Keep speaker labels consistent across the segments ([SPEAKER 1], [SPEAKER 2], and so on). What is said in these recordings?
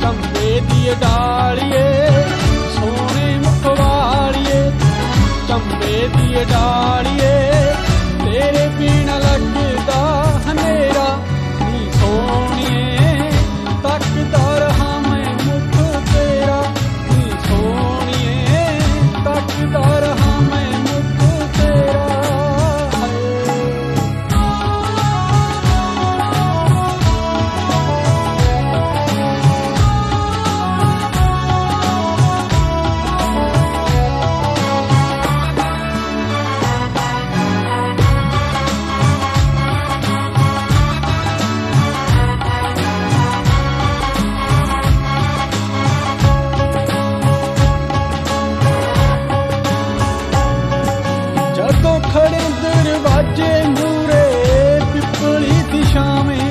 [SPEAKER 1] चंबे दी डालिए सोने मुख वालिए, चंबे दी डालिए तेरे बिना लगदा हनेरा नी सोनिए, तकदा रहा मैं मुख तेरा नी सोनिए, तकदा रहा मैं मुख तेरा। खड़े दरवाजे मूरे पिपली दिशा में,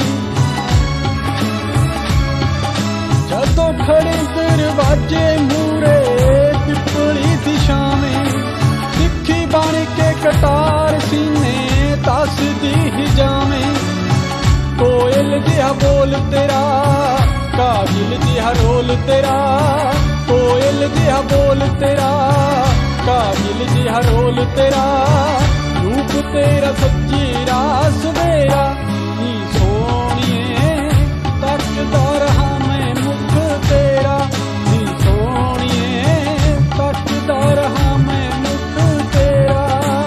[SPEAKER 1] जदों खड़े दरवाजे मूरे पिपली दिशा में, सिक्खी बन के कटार सीने दस दी हिजामे, कोयल जिहा बोल तेरा काबिल जिहा रोल तेरा, कोयल जिहा बोल तेरा काबिल जिहा रोल तेरा, रूप तेरा सच्ची रास मेरा नी सोनिए, तकदा रहा मैं मुख तेरा नी सोनिए, तकदा रहा मैं मुख तेरा।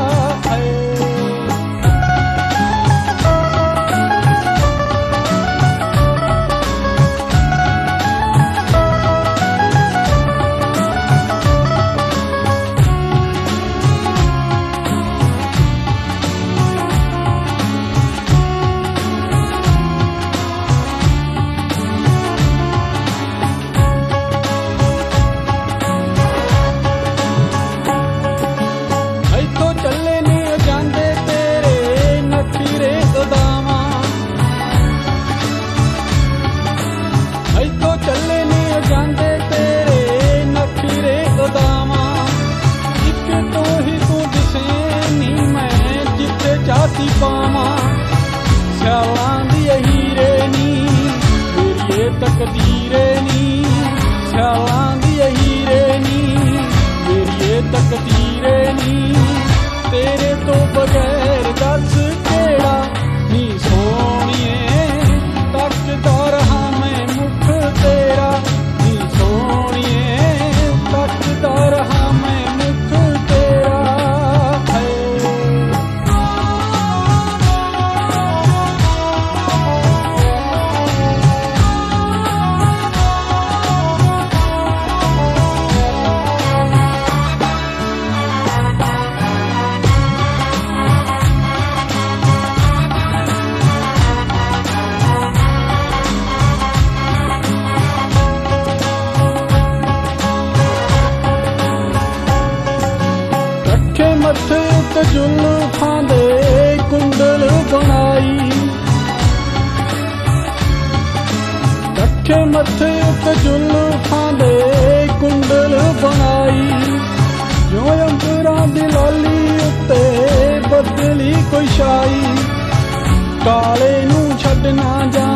[SPEAKER 1] पावा स्यालां दी हीरे नी मेरी तकदीरे नी, स्यालां दी हीरे नी मेरी तकदीरे नी, तेरे तो बगैर दस केड़ा नी सोनिए, तकदा रहा मैं मुख तेरा नी सोनिए, तकदा रहा मैं मुख तेरा। मथे ते जुल्फां दे कुंडल बनाई, रखे मथे ते जुल्फां दे कुंडल बनाई, जो अंबरां दी लाली उत्ते बदली कोई शाई, काले नूं छड्ड ना जा